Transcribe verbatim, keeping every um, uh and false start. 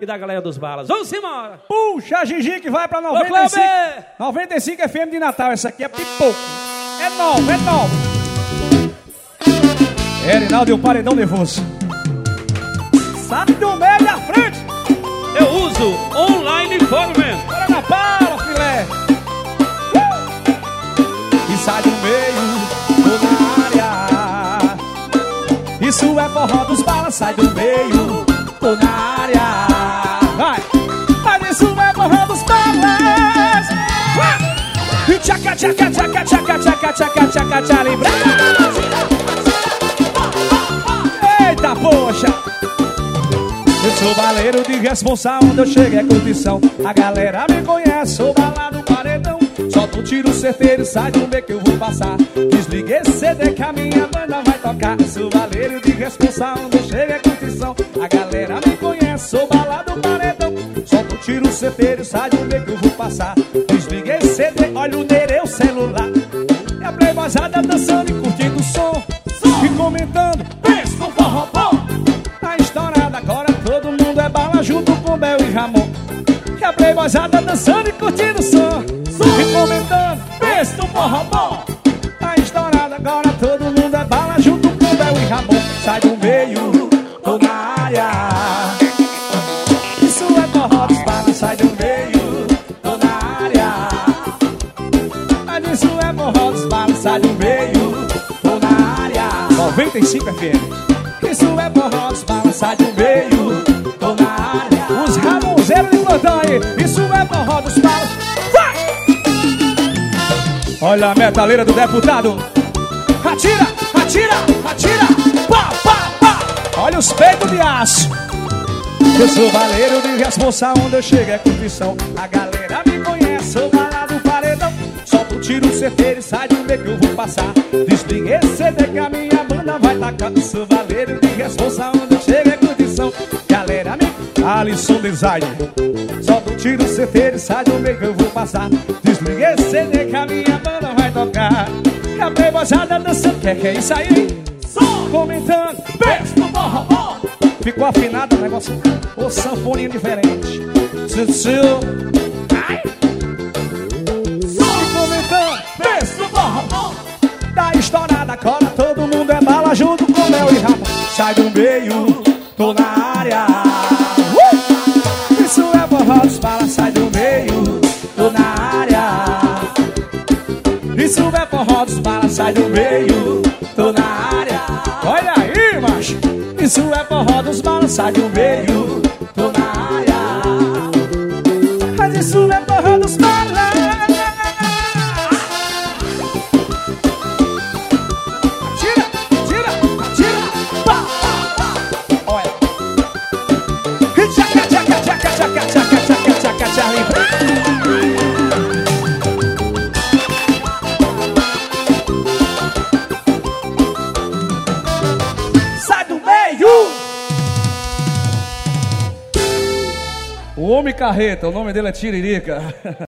e da galera dos balas. Vamos embora! Puxa, a Gigi que vai pra noventa e cinco. noventa e cinco F M de Natal. Essa aqui é pipoco. É novo, é novo. É, Rinaldo e o paredão nervoso. Sabe do meio da frente. Eu uso online format. Bora na pala, filé. Uh! E sai do meio, tô na área. Isso é forró dos balas. Sai do meio, tô na área. Vai. Mas isso é forró dos balas. E tchaca, tchaca, tchaca, tchaca, tchaca, tchaca, tchaca, tchaca, lembra? Eita, poxa. Eu sou baleiro de responsa, onde eu chego é curtição. A galera me conhece, sou balado paredão. Solta um tiro certeiro, sai do meio que eu vou passar. Desliguei esse C D que a minha banda vai tocar. Eu sou baleiro de responsa, onde eu chego é curtição. A galera me conhece, sou balado paredão. Solta um tiro certeiro, sai do meio que eu vou passar. Desliguei esse C D, olha o nereu celular. É a playboyzada dançando e curtindo o som. E comentando, pensa no forró bom. A estourada agora todo mundo é bala junto com Bel e Ramon. E a playboyzada dançando e curtindo o som. E comentando, pensa no forró bom. A estourada agora todo mundo é bala junto com Bel e Ramon. Sai do meio, tô na área. Isso é forró dos balas. Sai do meio, tô na área. Mas isso é forró dos balas. Sai do meio, tô na área. noventa e cinco F M. Isso é forró dos balas. Sai do meio, tô na área. Os Ramonzeiros de plantão aí. Isso é forró dos balas. Vai! Olha a metaleira do deputado. Atira, atira, atira. Pá, pá, pá. Olha os peitos de aço. Eu sou baleiro de responsa, onde eu chego é curtição. A galera me conhece, sou balado paredão. Solta um tiro certeiro e sai do meio que eu vou passar. Desliguei esse C D que a minha banda vai tacar. Eu sou baleiro de responsa, onde eu chego é curtição. Galera me... Alisson Design. Solta um tiro certeiro e sai do meio que eu vou passar. Desliguei esse C D que a minha banda vai tocar. E a playboyzada dançando, que é que é isso aí? Som comentando, pensa no forró bom. Ficou afinado o negócio. Ô, sanfoninha diferente. Tchutchu. Ai. Som comentando, pensa no forró bom. Da estourada agora todo mundo é bala junto com Mel e Ramon. Sai do meio, tô na área. Uh! Isso é forró dos balas. Sai do meio, tô na área. Isso é forró dos balas. Sai do meio, tô na área. Olha aí, macho. Isso é forró dos balas. Sai do meio, tô na área. Mas isso é forró dos balas. Atira, atira, atira. Pá, pá, pá. Olha. Tchaca, tchaca, tchaca, tchaca, tchaca, tchaca, tchaca, tchaca. O Homem Carreta, o nome dele é Tiririca.